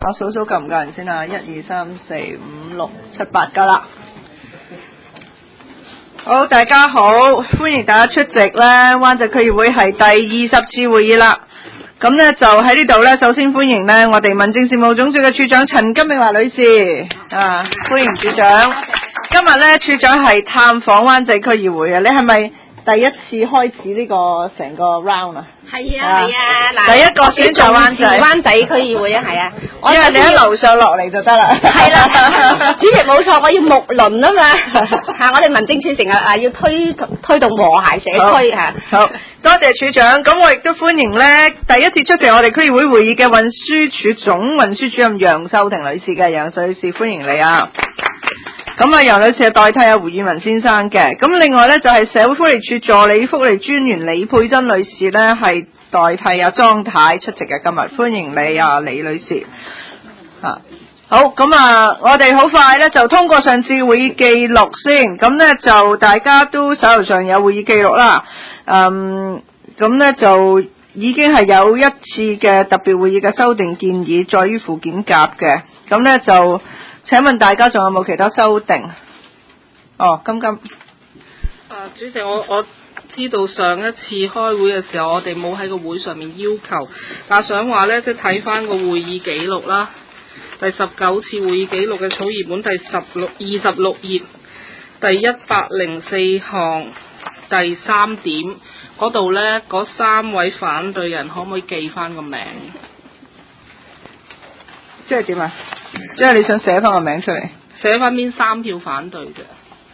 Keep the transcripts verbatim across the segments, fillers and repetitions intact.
我數數夠唔夠人先啊？一二三四五六七八夠啦。好，大家好，歡迎大家出席咧灣仔區議會係第二十次會議啦。咁呢就喺呢度呢，首先歡迎呢我哋民政事務總署嘅處長陳金美華女士啊，歡迎處長。今日呢，處長係探訪灣仔區議會啊，你係咪第一次開始呢個成個 round 啊？ 係啊係啊，嗱， 第一個選擇灣仔灣仔區議會啊，係啊， 因為你喺樓上落嚟就得啦。 係啦，主席冇錯，我要睦鄰啊嘛，嚇我哋民政處成日啊要推推動和諧社區嚇。 好，多謝處長，咁我亦都歡迎咧第一次出席我哋區議會會議嘅運輸署總運輸主任楊秀婷女士嘅，楊女士歡迎你啊！咁啊，楊女士係代替阿胡宇文先生嘅。咁另外呢，就係、是、社會福利署助理福利專員李佩珍女士呢，係代替阿莊太出席嘅。今日歡迎你啊，李女士。啊，好，咁啊，我哋好快呢，就通過上次會議記錄先。咁呢，就大家都手頭上有會議記錄啦。嗯，咁呢，就已經係有一次嘅特別會議嘅修訂建議，在於附件甲嘅。咁呢，就請問大家仲有冇其他修訂？哦，金金。 啊，主席，我我知道上一次開會嘅時候，我哋冇喺個會上面要求，但係想話呢，即係睇翻個會議記錄啦，第十九次會議記錄嘅草擬本第十六二十六頁，第一百零四項第三點嗰度呢，嗰三位反對人可唔可以記翻個名？ 即係點啊？即係你想寫翻個名出嚟？ 寫翻邊三票反對嘅？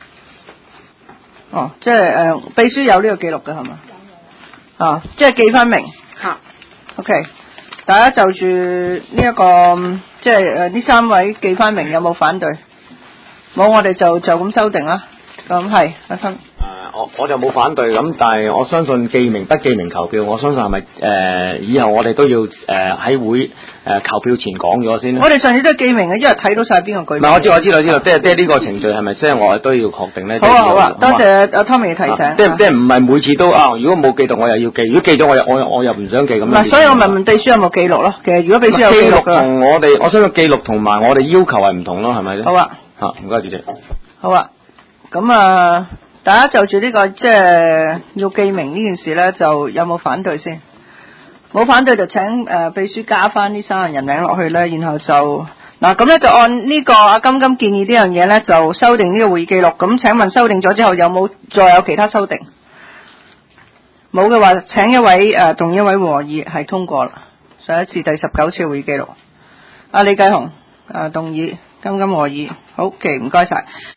哦，即係誒、呃，秘書有呢個記錄嘅係嘛？啊，即係記翻名。 嚇。 OK，大家就住呢一個，即係誒呢三位記翻名，有冇反對？冇，我哋就就咁修訂啦。咁係阿生。 我我就冇反對咁，但係我相信記名不記名投票，我相信係咪誒以後我哋都要誒喺、呃、會誒、呃、投票前講咗先。 我哋上次都係記名嘅，因為睇到晒邊個舉。唔係， 我知我知道知道，即係即係呢個程序係咪即係我哋都要確定咧？ 好啊好啊，多謝阿 Tommy 嘅提醒。 啊、即係即係唔係每次都啊？如果冇記到我又要記，如果記咗我又我我又唔想記咁。唔係， 所以我問問秘書有冇記錄咯？其實如果秘書有記錄同我哋，我相信記錄同埋我哋要求係唔同咯，係咪？ 好啊。 嚇，唔該主席。好啊，咁啊。大家就住呢、這個即係要記名呢件事呢，就有冇反對先？冇反對就請誒、呃、秘書加翻呢三個人名落去呢，然後就嗱咁呢就按呢個阿金金建議呢樣嘢呢，就修訂呢個會議記錄。咁請問修訂咗之後有冇再有其他修訂？冇嘅話，請一位誒動、呃、一位和議係通過啦。上一次第十九次會議記錄，阿李繼雄誒動議金金和議，好，嘅唔該晒。